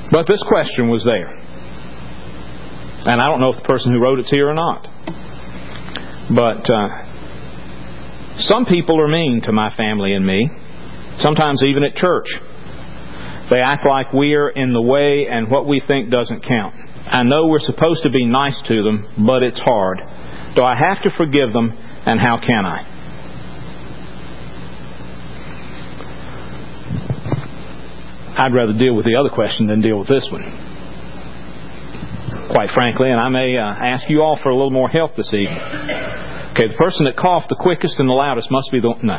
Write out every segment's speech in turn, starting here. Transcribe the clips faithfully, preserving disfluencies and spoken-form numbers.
But this question was there. And I don't know if the person who wrote it's here or not. But uh, some people are mean to my family and me, sometimes even at church. They act like we're in the way and what we think doesn't count. I know we're supposed to be nice to them, but it's hard. Do I have to forgive them, and how can I? I'd rather deal with the other question than deal with this one, quite frankly, and I may uh, ask you all for a little more help this evening. Okay, the person that coughed the quickest and the loudest must be the... No.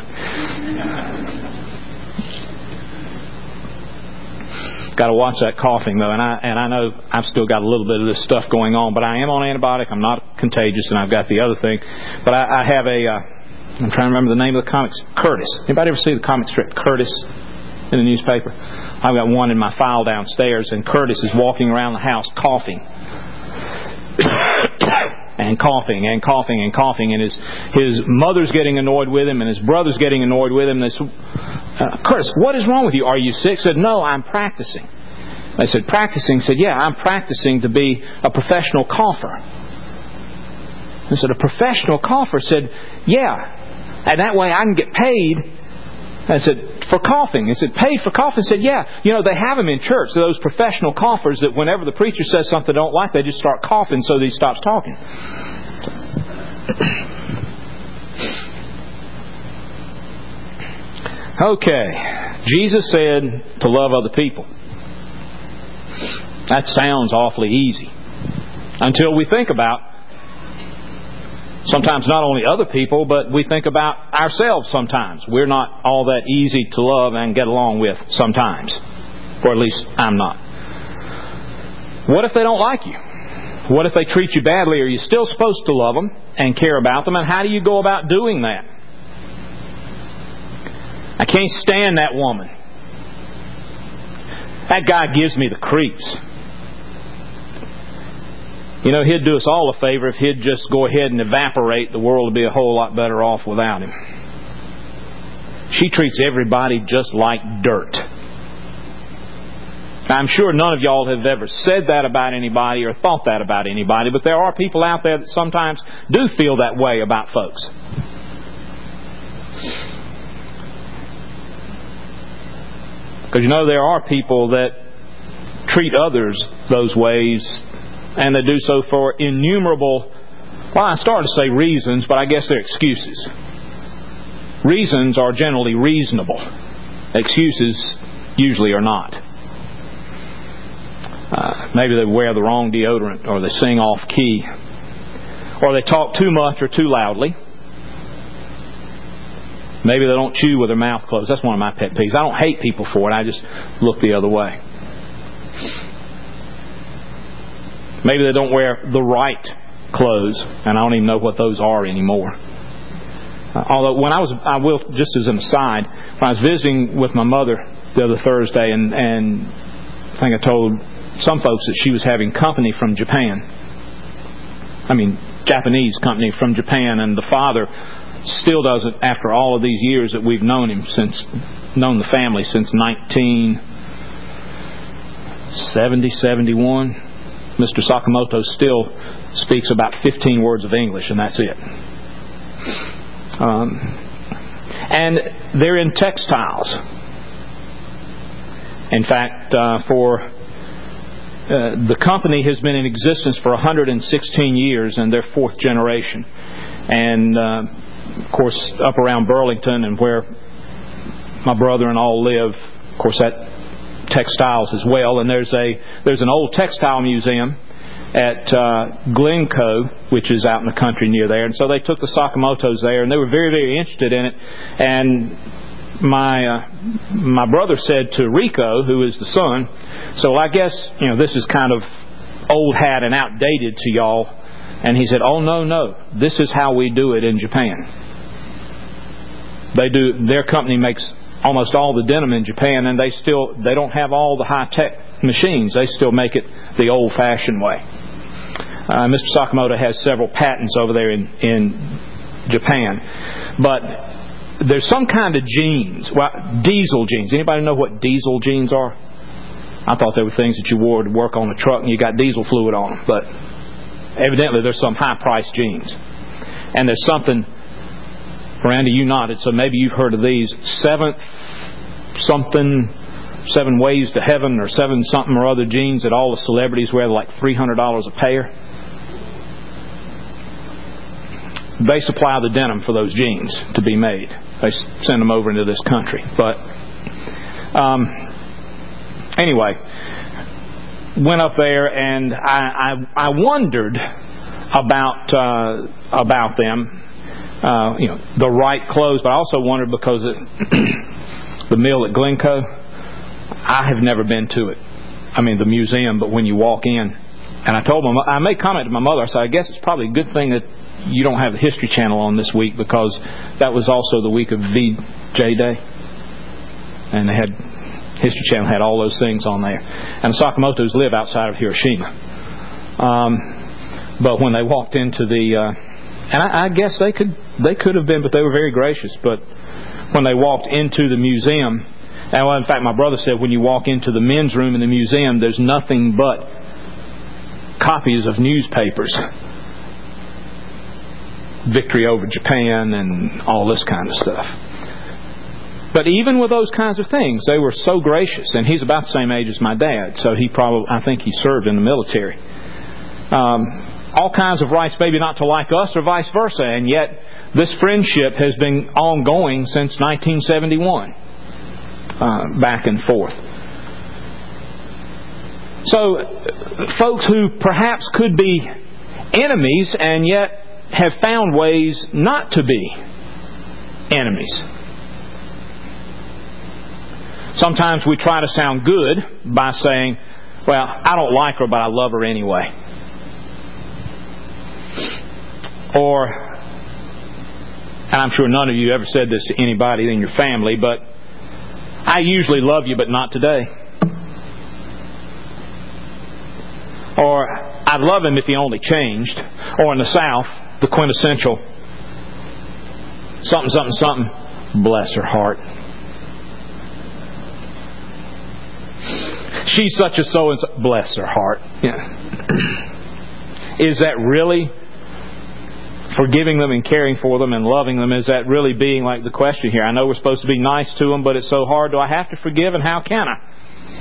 Got to watch that coughing, though, and I and I know I've still got a little bit of this stuff going on, but I am on antibiotic. I'm not contagious, and I've got the other thing. But I, I have a... Uh, I'm trying to remember the name of the comics. Curtis. Anybody ever see the comic strip Curtis in the newspaper? I've got one in my file downstairs, and Curtis is walking around the house coughing. and coughing and coughing and coughing. And his his mother's getting annoyed with him, and his brother's getting annoyed with him. They said, uh, Curtis, what is wrong with you? Are you sick? He said, no, I'm practicing. They said, practicing? He said, yeah, I'm practicing to be a professional cougher. He said, a professional cougher? Said, yeah, and that way I can get paid. I said, for coughing. He said, paid for coughing? He said, yeah. You know, they have them in church. So those professional coughers that whenever the preacher says something they don't like, they just start coughing so that he stops talking. Okay. Jesus said to love other people. That sounds awfully easy. Until we think about sometimes not only other people, but we think about ourselves sometimes. We're not all that easy to love and get along with sometimes. Or at least I'm not. What if they don't like you? What if they treat you badly? Are you still supposed to love them and care about them? And how do you go about doing that? I can't stand that woman. That guy gives me the creeps. You know, he'd do us all a favor if he'd just go ahead and evaporate. The world would be a whole lot better off without him. She treats everybody just like dirt. I'm sure none of y'all have ever said that about anybody or thought that about anybody, but there are people out there that sometimes do feel that way about folks. Because you know, there are people that treat others those ways, and they do so for innumerable, well, I started to say reasons, but I guess they're excuses. Reasons are generally reasonable. Excuses usually are not. Uh, maybe they wear the wrong deodorant, or they sing off key, or they talk too much or too loudly. Maybe they don't chew with their mouth closed. That's one of my pet peeves. I don't hate people for it. I just look the other way. Maybe they don't wear the right clothes, and I don't even know what those are anymore. Uh, although when I was, I will, just as an aside, when I was visiting with my mother the other Thursday, and, and I think I told some folks that she was having company from Japan. I mean, Japanese company from Japan, and the father still doesn't, after all of these years that we've known him, since known the family since nineteen seventy, seventy-one. Mister Sakamoto still speaks about fifteen words of English, and that's it. Um, and they're in textiles. In fact, uh, for uh, the company has been in existence for one hundred sixteen years, and they're fourth generation. And uh, of course, up around Burlington and where my brother and all live, of course, that textiles as well. And there's a there's an old textile museum at uh, Glencoe, which is out in the country near there. And so they took the Sakamotos there, and they were very, very interested in it. And my uh, my brother said to Rico, who is the son, so I guess, you know, this is kind of old hat and outdated to y'all. And he said, oh, no, no, this is how we do it in Japan. They do, their company makes almost all the denim in Japan, and they still, they don't have all the high-tech machines. They still make it the old-fashioned way. Uh, Mister Sakamoto has several patents over there in, in Japan. But there's some kind of jeans, well, diesel jeans. Anybody know what diesel jeans are? I I thought they were things that you wore to work on a truck and you got diesel fluid on them. But evidently there's some high-priced jeans. And there's something, Miranda, you nodded, so maybe you've heard of these. Seventh something, Seven Ways to Heaven or seven something or other jeans that all the celebrities wear, like three hundred dollars a pair. They supply the denim for those jeans to be made. They send them over into this country. But um, anyway, went up there and I, I, I wondered about uh, about them, uh, you know, the right clothes. But I also wondered because it, the mill at Glencoe, I have never been to it. I mean, the museum. But when you walk in, and I told them, I made comment to my mother. I said, I guess it's probably a good thing that you don't have the History Channel on this week, because that was also the week of V J Day, and they had History Channel had all those things on there. And the Sakamotos live outside of Hiroshima. Um, but when they walked into the, uh, and I, I guess they could they could have been, but they were very gracious. But when they walked into the museum, and well, in fact, my brother said when you walk into the men's room in the museum, there's nothing but copies of newspapers. Victory over Japan and all this kind of stuff. But even with those kinds of things, they were so gracious. And he's about the same age as my dad, so he probably, I think he served in the military. Um, all kinds of rights, maybe not to like us or vice versa, and yet this friendship has been ongoing since nineteen seventy-one, uh, back and forth. So, folks who perhaps could be enemies and yet have found ways not to be enemies. Sometimes we try to sound good by saying, well, I don't like her, but I love her anyway. Or, and I'm sure none of you ever said this to anybody in your family, but I usually love you, but not today. Or, I'd love him if he only changed. Or in the South, the quintessential something, something, something, bless her heart. She's such a so and so, bless her heart. Yeah. Is that really forgiving them and caring for them and loving them? Is that really being like the question here? I know we're supposed to be nice to them, but it's so hard. Do I have to forgive, and how can I?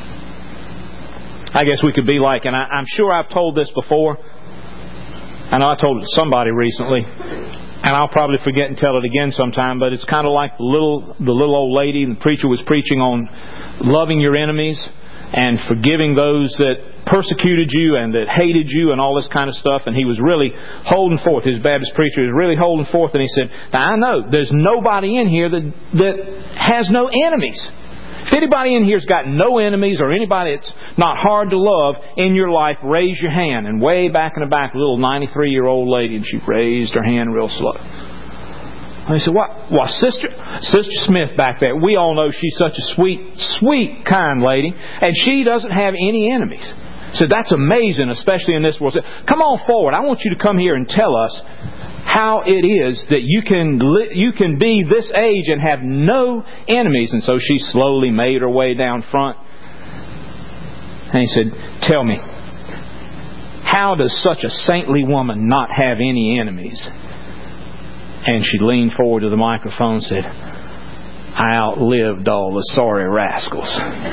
I guess we could be like, and I, I'm sure I've told this before. I know I told it to somebody recently, and I'll probably forget and tell it again sometime, but it's kind of like the little the little old lady, and the preacher was preaching on loving your enemies and forgiving those that persecuted you and that hated you and all this kind of stuff. And he was really holding forth. His Baptist preacher was really holding forth, and he said, now I know there's nobody in here that that has no enemies. If anybody in here's got no enemies, or anybody that's not hard to love in your life, raise your hand. And way back in the back, a little ninety-three-year-old lady, and she raised her hand real slow. And he said, what? Well, Sister Sister Smith back there, we all know she's such a sweet, sweet, kind lady, and she doesn't have any enemies. He said, that's amazing, especially in this world. He said, come on forward. I want you to come here and tell us how it is that you can li- you can be this age and have no enemies. And so she slowly made her way down front. And he said, tell me, how does such a saintly woman not have any enemies? And she leaned forward to the microphone and said, I outlived all the sorry rascals.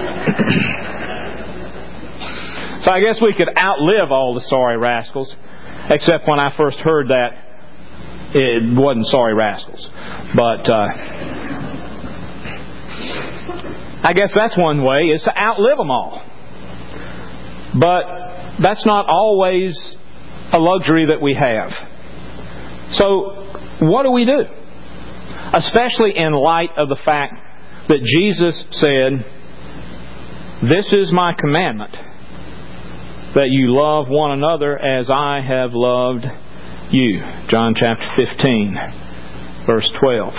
So I guess we could outlive all the sorry rascals, except when I first heard that, it wasn't sorry rascals. But uh, I guess that's one way, is to outlive them all. But that's not always a luxury that we have. So what do we do? Especially in light of the fact that Jesus said, this is my commandment, that you love one another as I have loved you. John chapter fifteen, verse twelve.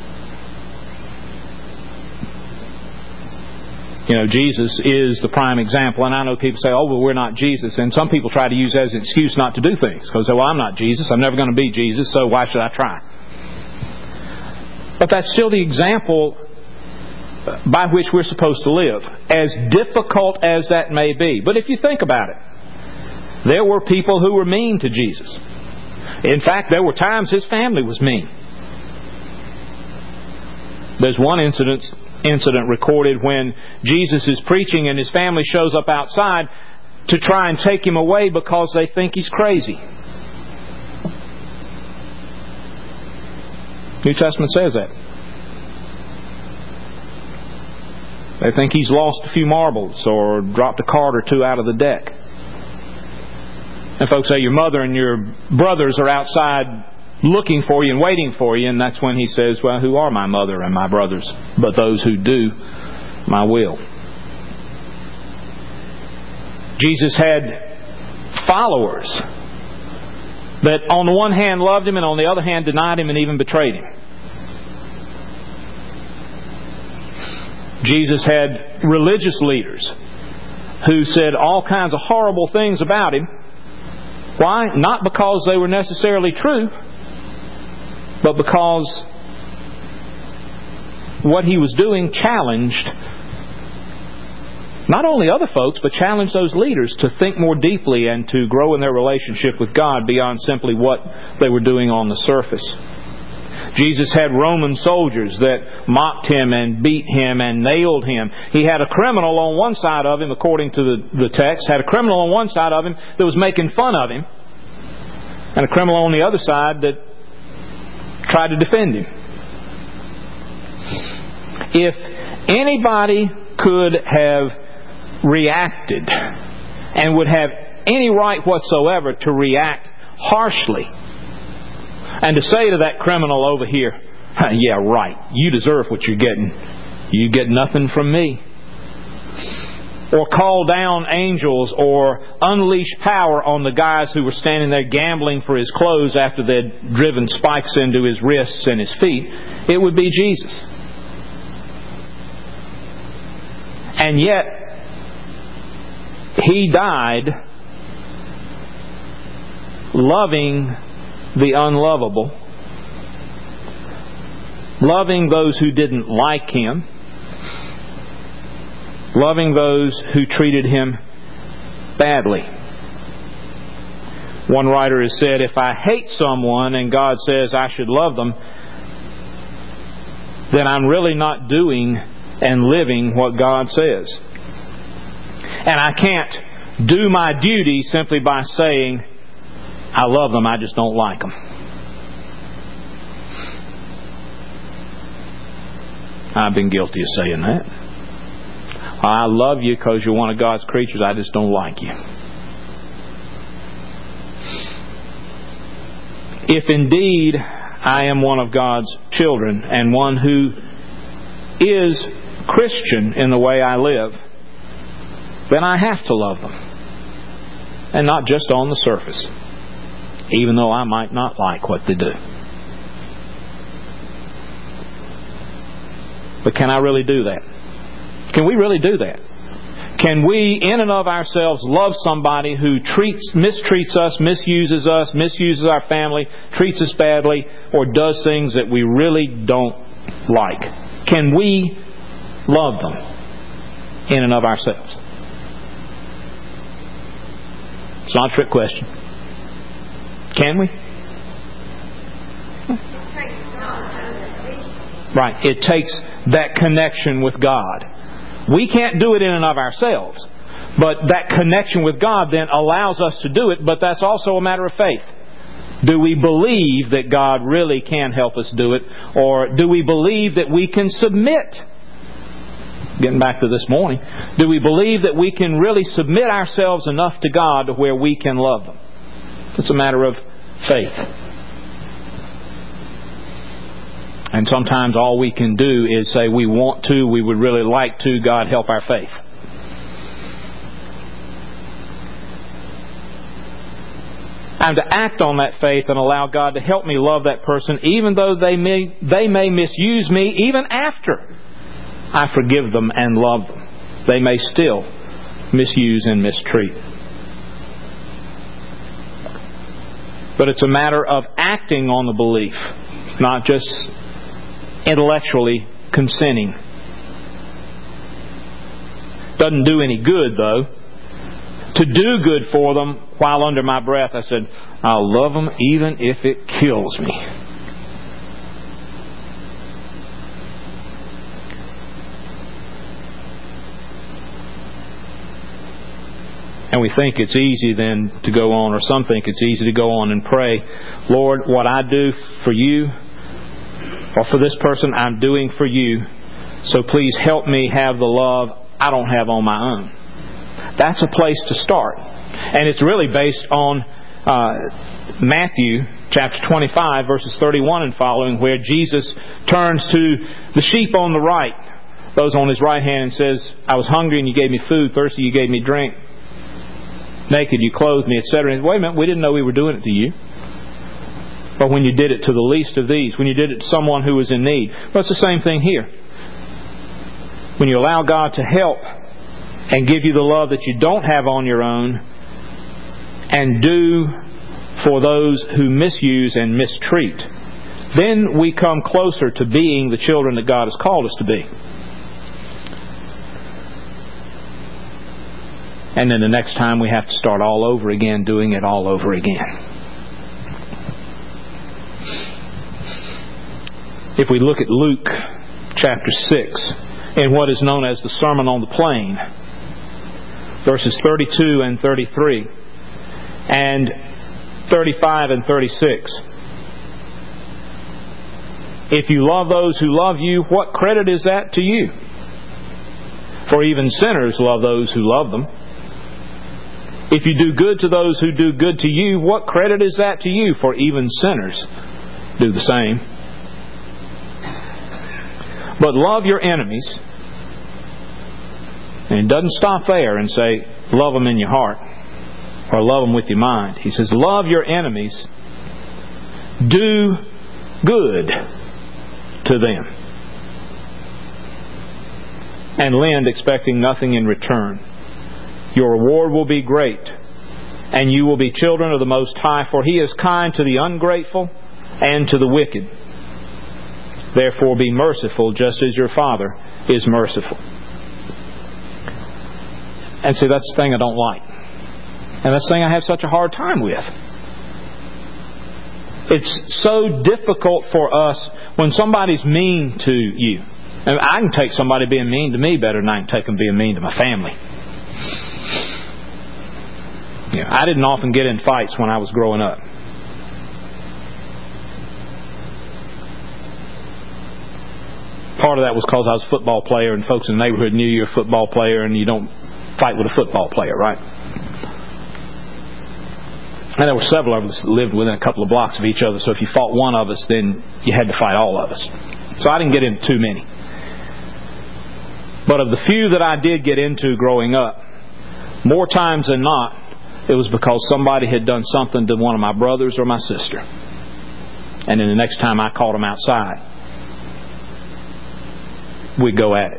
You know, Jesus is the prime example. And I know people say, oh, well, we're not Jesus. And some people try to use that as an excuse not to do things. Because they say, well, I'm not Jesus. I'm never going to be Jesus, so why should I try? But that's still the example by which we're supposed to live, as difficult as that may be. But if you think about it, there were people who were mean to Jesus. In fact, there were times His family was mean. There's one incident, incident recorded when Jesus is preaching and His family shows up outside to try and take Him away because they think He's crazy. New Testament says that. They think He's lost a few marbles or dropped a card or two out of the deck. And folks say your mother and your brothers are outside looking for you and waiting for you, and that's when He says, well, who are my mother and my brothers but those who do my will? Jesus had followers that on the one hand loved Him and on the other hand denied Him and even betrayed Him. Jesus had religious leaders who said all kinds of horrible things about Him. Why? Not because they were necessarily true, but because what He was doing challenged not only other folks, but challenged those leaders to think more deeply and to grow in their relationship with God beyond simply what they were doing on the surface. Jesus had Roman soldiers that mocked Him and beat Him and nailed Him. He had a criminal on one side of Him, according to the, the text, had a criminal on one side of Him that was making fun of Him, and a criminal on the other side that tried to defend Him. If anybody could have reacted and would have any right whatsoever to react harshly and to say to that criminal over here, yeah, right, you deserve what you're getting. You get nothing from me. Or call down angels or unleash power on the guys who were standing there gambling for His clothes after they'd driven spikes into His wrists and His feet, it would be Jesus. And yet, He died loving the unlovable, loving those who didn't like Him, loving those who treated Him badly. One writer has said, if I hate someone and God says I should love them, then I'm really not doing and living what God says. And I can't do my duty simply by saying, I love them, I just don't like them. I've been guilty of saying that. I love you because you're one of God's creatures, I just don't like you. If indeed I am one of God's children and one who is Christian in the way I live, then I have to love them. And not just on the surface, even though I might not like what they do. But can I really do that? Can we really do that? Can we, in and of ourselves, love somebody who treats, mistreats us, misuses us, misuses our family, treats us badly, or does things that we really don't like? Can we love them in and of ourselves? It's not a trick question. Can we? Right. It takes that connection with God. We can't do it in and of ourselves. But that connection with God then allows us to do it. But that's also a matter of faith. Do we believe that God really can help us do it? Or do we believe that we can submit? Getting back to this morning. Do we believe that we can really submit ourselves enough to God to where we can love them? It's a matter of faith. And sometimes all we can do is say we want to, we would really like to, God help our faith. And to act on that faith and allow God to help me love that person, even though they may, they may misuse me, even after I forgive them and love them. They may still misuse and mistreat. But it's a matter of acting on the belief, not just intellectually consenting Doesn't do any good, though. To do good for them, while under my breath, I said, I'll love them even if it kills me. And we think it's easy then to go on, or some think it's easy to go on and pray, Lord, what I do for you, or for this person, I'm doing for you. So please help me have the love I don't have on my own. That's a place to start. And it's really based on uh, Matthew chapter twenty-five, verses thirty-one and following, where Jesus turns to the sheep on the right, those on His right hand, and says, I was hungry and you gave me food, thirsty you gave me drink, naked you clothed me, et cetera. Wait a minute, we didn't know we were doing it to you. But when you did it to the least of these, when you did it to someone who was in need. Well, it's the same thing here. When you allow God to help and give you the love that you don't have on your own, and do for those who misuse and mistreat, then we come closer to being the children that God has called us to be. And then the next time we have to start all over again, doing it all over again. If we look at Luke chapter six, in what is known as the Sermon on the Plain, verses thirty-two and thirty-three, and thirty-five and thirty-six. If you love those who love you, what credit is that to you? For even sinners love those who love them. If you do good to those who do good to you, what credit is that to you? For even sinners do the same. But love your enemies. And it doesn't stop there and say, love them in your heart, or love them with your mind. He says, love your enemies. Do good to them. And lend, expecting nothing in return. Your reward will be great, and you will be children of the Most High, for He is kind to the ungrateful and to the wicked. Therefore be merciful, just as your Father is merciful. And see, that's the thing I don't like. And that's the thing I have such a hard time with. It's so difficult for us when somebody's mean to you. And I can take somebody being mean to me better than I can take them being mean to my family. Yeah, I didn't often get in fights when I was growing up. Part of that was because I was a football player, and folks in the neighborhood knew you're a football player, and you don't fight with a football player, right? And there were several of us that lived within a couple of blocks of each other, so if you fought one of us, then you had to fight all of us. So I didn't get into too many. But of the few that I did get into growing up, more times than not, it was because somebody had done something to one of my brothers or my sister. And then the next time I caught them outside, we'd go at it.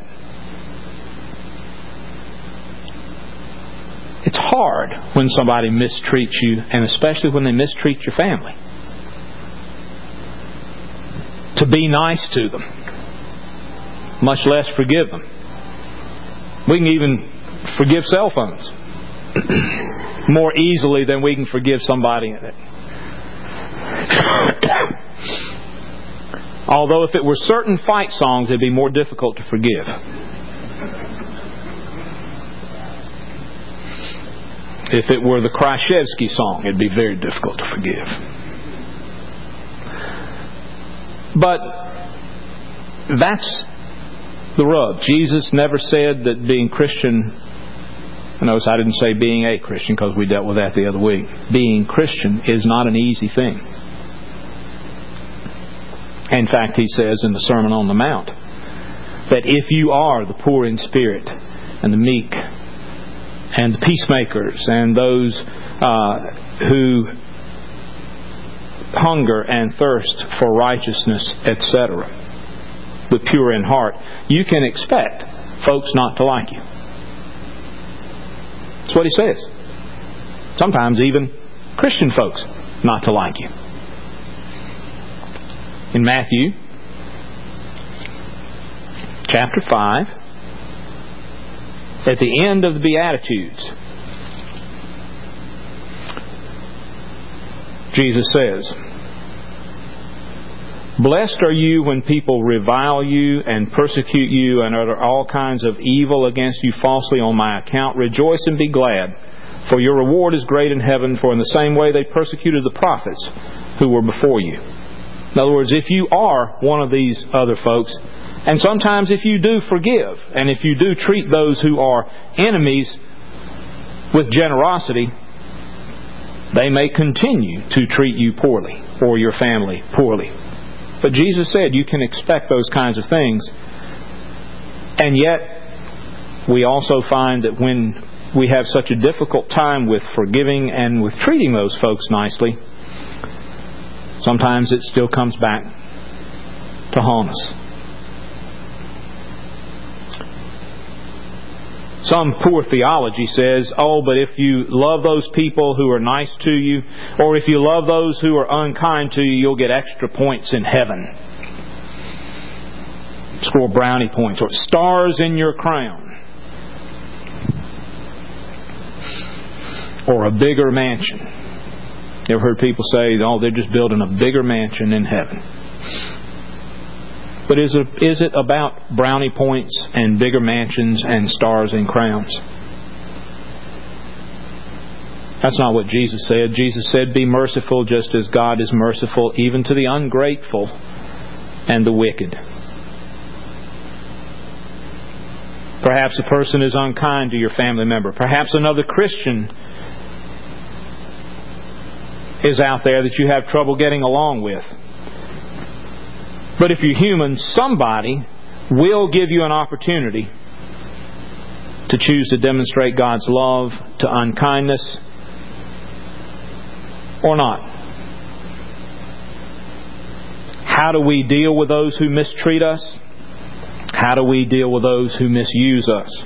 It's hard when somebody mistreats you, and especially when they mistreat your family, to be nice to them, much less forgive them. We can even forgive cell phones more easily than we can forgive somebody in it. Although if it were certain fight songs, it'd be more difficult to forgive. If it were the Kraszewski song, it'd be very difficult to forgive. But that's the rub. Jesus never said that being Christian, notice I didn't say being a Christian because we dealt with that the other week. Being Christian is not an easy thing. In fact, He says in the Sermon on the Mount that if you are the poor in spirit and the meek and the peacemakers and those uh, who hunger and thirst for righteousness, et cetera, the pure in heart, you can expect folks not to like you. That's what He says. Sometimes even Christian folks not to like you. In Matthew chapter five, At the end of the Beatitudes, Jesus says, "Blessed are you when people revile you and persecute you and utter all kinds of evil against you falsely on my account. Rejoice and be glad, for your reward is great in heaven, for in the same way they persecuted the prophets who were before you." In other words, if you are one of these other folks, and sometimes if you do forgive, and if you do treat those who are enemies with generosity, they may continue to treat you poorly or your family poorly. But Jesus said you can expect those kinds of things. And yet, we also find that when we have such a difficult time with forgiving and with treating those folks nicely, sometimes it still comes back to haunt us. Some poor theology says, oh, but if you love those people who are nice to you, or if you love those who are unkind to you, you'll get extra points in heaven. Score brownie points, or stars in your crown. Or a bigger mansion. You ever heard people say, oh, they're just building a bigger mansion in heaven? But is it, is it about brownie points and bigger mansions and stars and crowns? That's not what Jesus said. Jesus said, be merciful just as God is merciful, even to the ungrateful and the wicked. Perhaps a person is unkind to your family member. Perhaps another Christian is out there that you have trouble getting along with. But if you're human, somebody will give you an opportunity to choose to demonstrate God's love to unkindness or not. How do we deal with those who mistreat us? How do we deal with those who misuse us?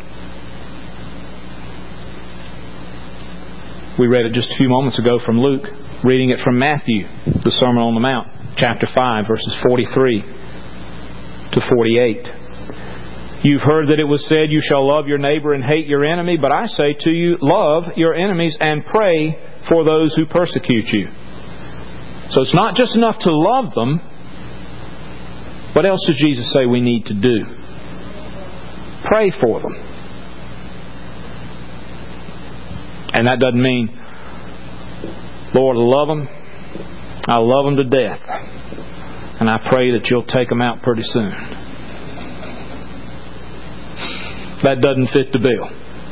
We read it just a few moments ago from Luke, reading it from Matthew, the Sermon on the Mount. Chapter five, verses forty-three to forty-eight. You've heard that it was said, you shall love your neighbor and hate your enemy. But I say to you, love your enemies and pray for those who persecute you. So it's not just enough to love them. What else does Jesus say we need to do? Pray for them. And that doesn't mean, Lord, I love them. I love them to death. And I pray that you'll take them out pretty soon. That doesn't fit the bill.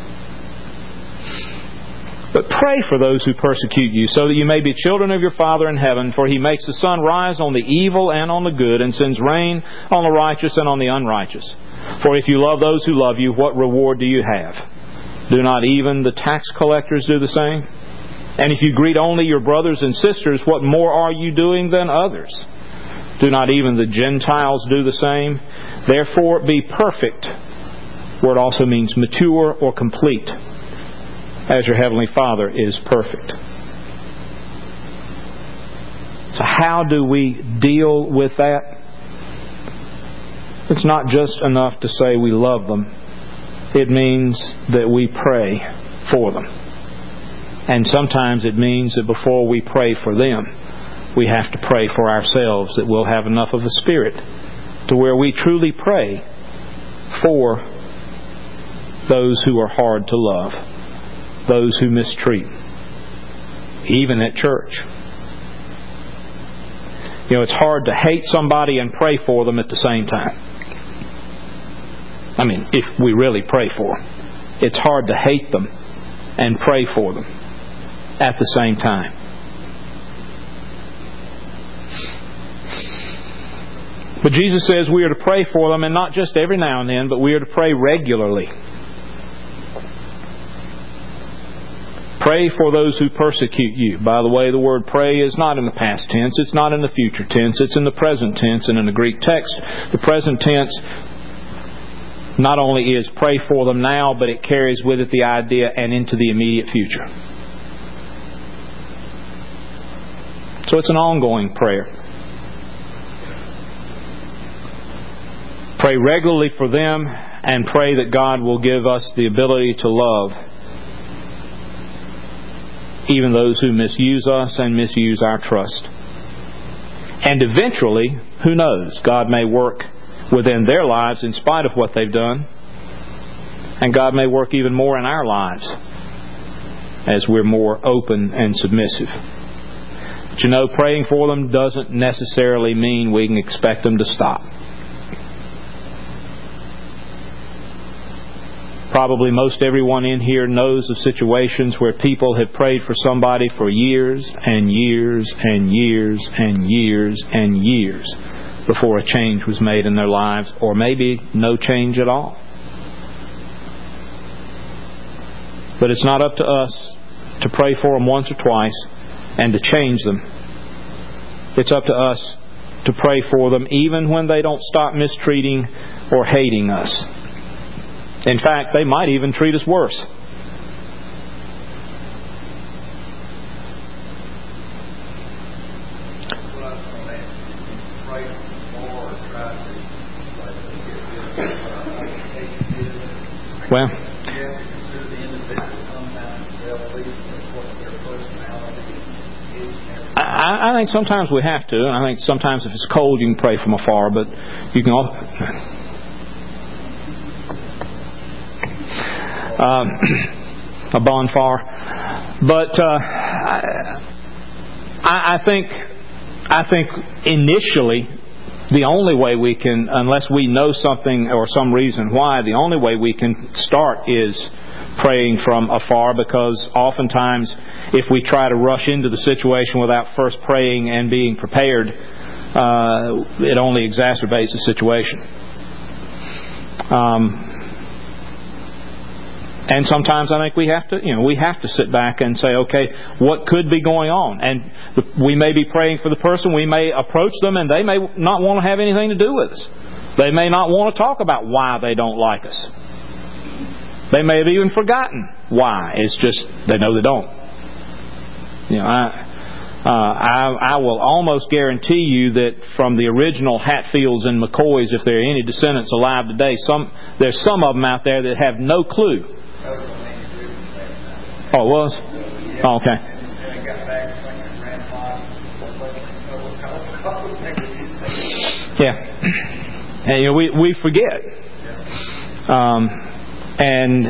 But pray for those who persecute you, so that you may be children of your Father in heaven. For He makes the sun rise on the evil and on the good, and sends rain on the righteous and on the unrighteous. For if you love those who love you, what reward do you have? Do not even the tax collectors do the same? And if you greet only your brothers and sisters, what more are you doing than others? Do not even the Gentiles do the same? Therefore be perfect. Word also means mature or complete, as your Heavenly Father is perfect. So how do we deal with that? It's not just enough to say we love them. It means that we pray for them. And sometimes it means that before we pray for them, we have to pray for ourselves, that we'll have enough of a spirit to where we truly pray for those who are hard to love, those who mistreat, even at church. You know, it's hard to hate somebody and pray for them at the same time. I mean, if we really pray for them. It's hard to hate them and pray for them at the same time. But Jesus says we are to pray for them, and not just every now and then, but we are to pray regularly. Pray for those who persecute you. By the way, the word pray is not in the past tense. It's not in the future tense. It's in the present tense. And in the Greek text, the present tense not only is pray for them now, but it carries with it the idea and into the immediate future. So it's an ongoing prayer. Pray regularly for them and pray that God will give us the ability to love even those who misuse us and misuse our trust. And eventually, who knows, God may work within their lives in spite of what they've done. And God may work even more in our lives as we're more open and submissive. But you know, praying for them doesn't necessarily mean we can expect them to stop. Probably most everyone in here knows of situations where people have prayed for somebody for years and years and years and years and years before a change was made in their lives, or maybe no change at all. But it's not up to us to pray for them once or twice and to change them. It's up to us to pray for them even when they don't stop mistreating or hating us. In fact, they might even treat us worse. Well, I, I think sometimes we have to. I think sometimes if it's cold, you can pray from afar, but you can also... Um, a bonfire, but uh, I, I think I think initially the only way we can, unless we know something or some reason why, the only way we can start is praying from afar, because oftentimes if we try to rush into the situation without first praying and being prepared, uh, it only exacerbates the situation. Um, And sometimes I think we have to, you know, we have to sit back and say, okay, what could be going on? And we may be praying for the person. We may approach them and they may not want to have anything to do with us. They may not want to talk about why they don't like us. They may have even forgotten why. It's just they know they don't. You know, I, uh, I, I will almost guarantee you that from the original Hatfields and McCoys, if there are any descendants alive today, some there's some of them out there that have no clue. Oh, it was? Oh, okay. Yeah. And, you know, we, we forget. Um, and,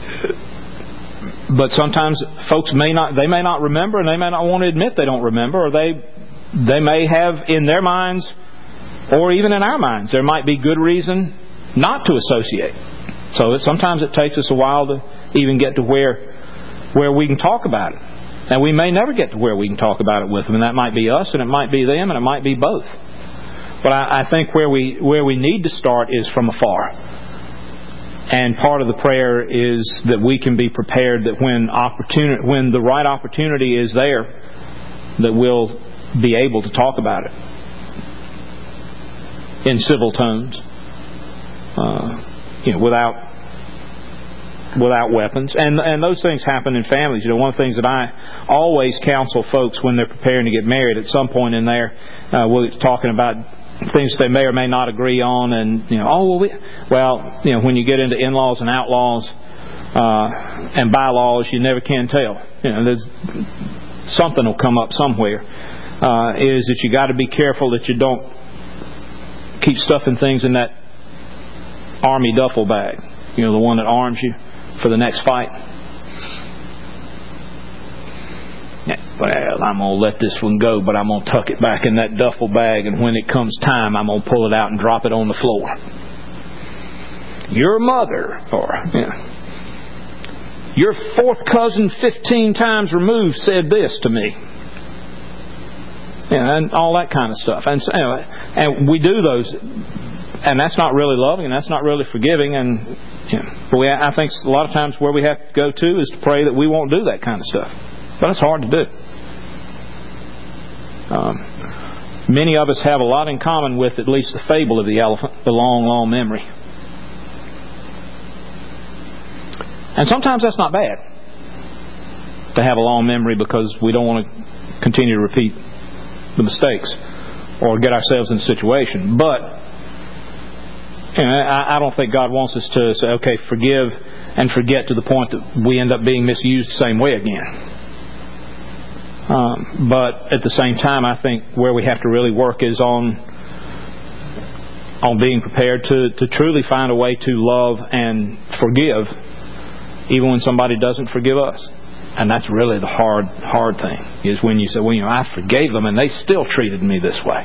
but sometimes folks may not, they may not remember, and they may not want to admit they don't remember, or they, they may have in their minds, or even in our minds, there might be good reason not to associate. So that sometimes it takes us a while to even get to where where we can talk about it. And we may never get to where we can talk about it with them. And that might be us, and it might be them, and it might be both. But I, I think where we where we need to start is from afar. And part of the prayer is that we can be prepared that when opportunity, when the right opportunity is there, that we'll be able to talk about it in civil tones. Uh, You know, without without weapons, and and those things happen in families. You know, one of the things that I always counsel folks when they're preparing to get married, at some point in there, uh, we're talking about things that they may or may not agree on, and you know, oh well, we, well, you know, when you get into in-laws and outlaws uh, and bylaws, you never can tell. You know, there's something will come up somewhere. Uh, is that you got to be careful that you don't keep stuffing things in that army duffel bag, you know, the one that arms you for the next fight. Yeah, well, I'm going to let this one go, but I'm going to tuck it back in that duffel bag, and when it comes time, I'm going to pull it out and drop it on the floor. Your mother, or you know, your fourth cousin fifteen times removed said this to me. Yeah, and all that kind of stuff. And, anyway, and we do those. And that's not really loving, and that's not really forgiving. And you know, but we, I think a lot of times where we have to go to is to pray that we won't do that kind of stuff. But it's hard to do. Um, many of us have a lot in common with at least the fable of the elephant, the long, long memory. And sometimes that's not bad, to have a long memory, because we don't want to continue to repeat the mistakes or get ourselves in a situation. But You know, I, I don't think God wants us to say, okay, forgive and forget to the point that we end up being misused the same way again. Um, but at the same time, I think where we have to really work is on on being prepared to, to truly find a way to love and forgive even when somebody doesn't forgive us. And that's really the hard, hard thing, is when you say, well, you know, I forgave them and they still treated me this way.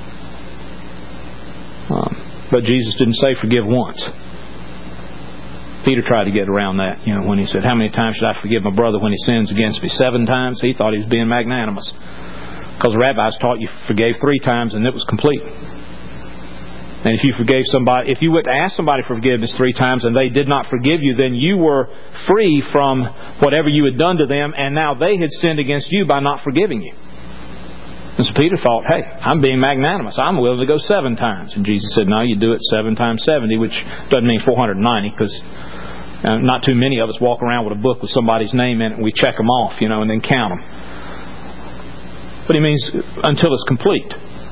Um, but Jesus didn't say forgive once. Peter tried to get around that, you know, when he said, how many times should I forgive my brother when he sins against me? Seven times? He thought he was being magnanimous. Because the rabbis taught you forgave three times and it was complete. And if you forgave somebody, if you went to ask somebody for forgiveness three times and they did not forgive you, then you were free from whatever you had done to them, and now they had sinned against you by not forgiving you. And so Peter thought, hey, I'm being magnanimous. I'm willing to go seven times. And Jesus said, no, you do it seven times seventy, which doesn't mean four hundred ninety, because uh, not too many of us walk around with a book with somebody's name in it and we check them off, you know, and then count them. But he means until it's complete.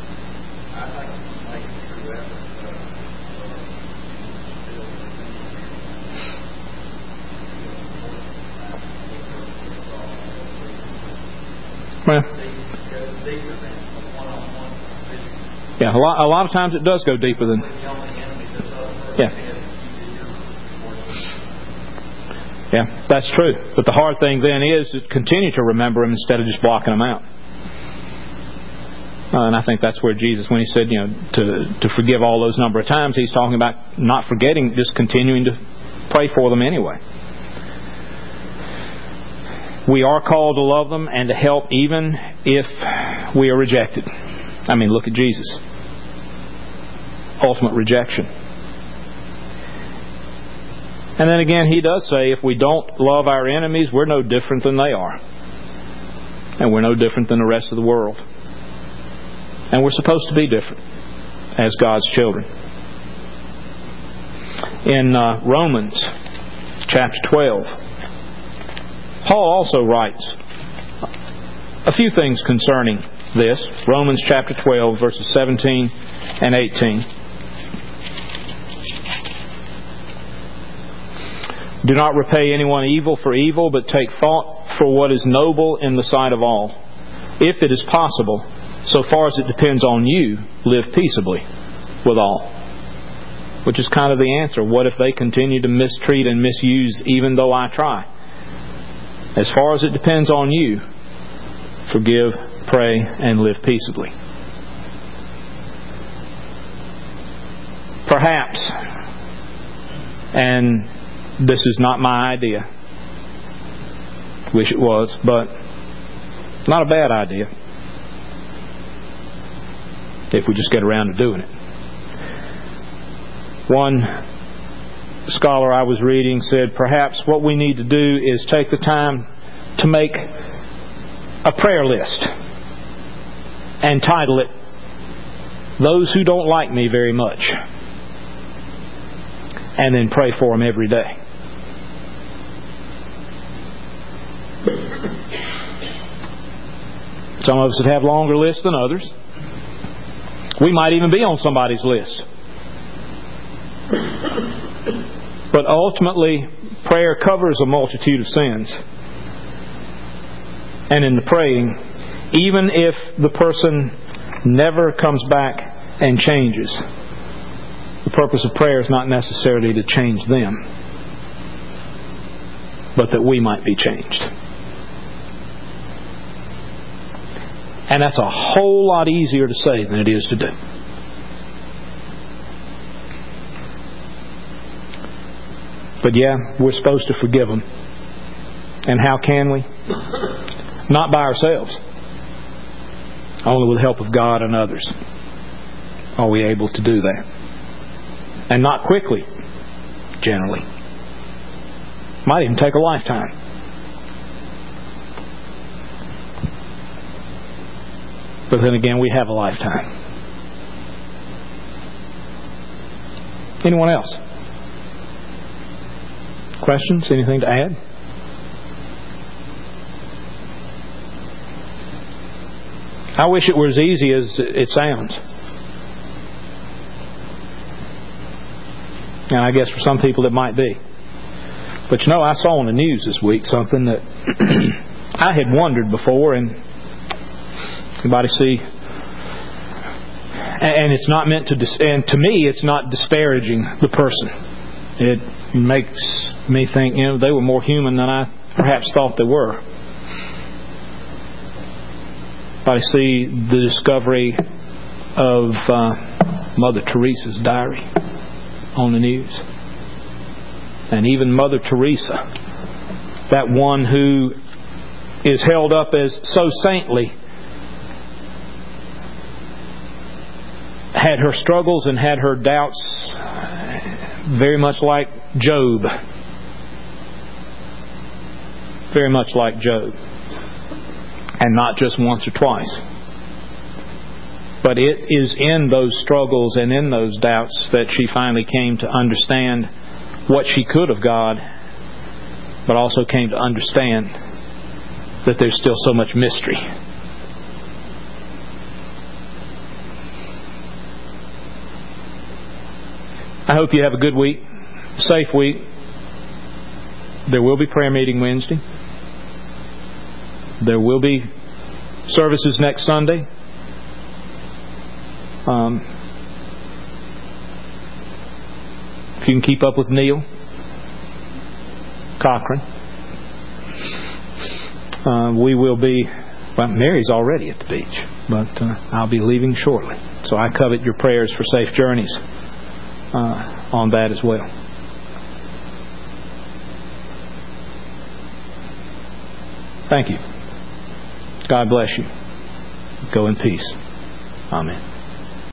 Well, yeah, a lot, a lot of times it does go deeper than... Yeah. Yeah, that's true. But the hard thing then is to continue to remember them instead of just blocking them out. Uh, and I think that's where Jesus, when He said, you know, to to forgive all those number of times, He's talking about not forgetting, just continuing to pray for them anyway. We are called to love them and to help even if we are rejected. I mean, look at Jesus. Ultimate rejection. And then again, He does say if we don't love our enemies, we're no different than they are. And we're no different than the rest of the world. And we're supposed to be different as God's children. In uh, Romans chapter twelve, Paul also writes a few things concerning this. Romans chapter twelve, verses seventeen and eighteen. Do not repay anyone evil for evil, but take thought for what is noble in the sight of all. If it is possible, so far as it depends on you, live peaceably with all. Which is kind of the answer. What if they continue to mistreat and misuse even though I try? As far as it depends on you, forgive, pray, and live peaceably. Perhaps, and this is not my idea, wish it was, but not a bad idea if we just get around to doing it. One scholar I was reading said perhaps what we need to do is take the time to make a prayer list and title it Those Who Don't Like Me Very Much, and then pray for them every day. Some of us would have longer lists than others. We might even be on somebody's list. But ultimately, prayer covers a multitude of sins. And in the praying, even if the person never comes back and changes, the purpose of prayer is not necessarily to change them, but that we might be changed. And that's a whole lot easier to say than it is to do. But yeah, we're supposed to forgive them. And how can we? Not by ourselves. Only with the help of God and others are we able to do that. And not quickly, generally. Might even take a lifetime. But then again, we have a lifetime. Anyone else? Questions? Anything to add? I wish it were as easy as it sounds. And I guess for some people it might be. But you know, I saw on the news this week something that I had wondered before, and anybody see? And it's not meant to, dis- and to me, it's not disparaging the person. It makes me think, you know, they were more human than I perhaps thought they were. Anybody see the discovery of uh, Mother Teresa's diary on the news? And even Mother Teresa, that one who is held up as so saintly, had her struggles and had her doubts, very much like Job. Very much like Job. And not just once or twice. But it is in those struggles and in those doubts that she finally came to understand what she could of God, but also came to understand that there's still so much mystery. I hope you have a good week, safe week. There will be prayer meeting Wednesday. There will be services next Sunday. Um, if you can keep up with Neil Cochran, uh, we will be, well, Mary's already at the beach, but uh, I'll be leaving shortly. So I covet your prayers for safe journeys uh, on that as well. Thank you. God bless you. Go in peace. Amen.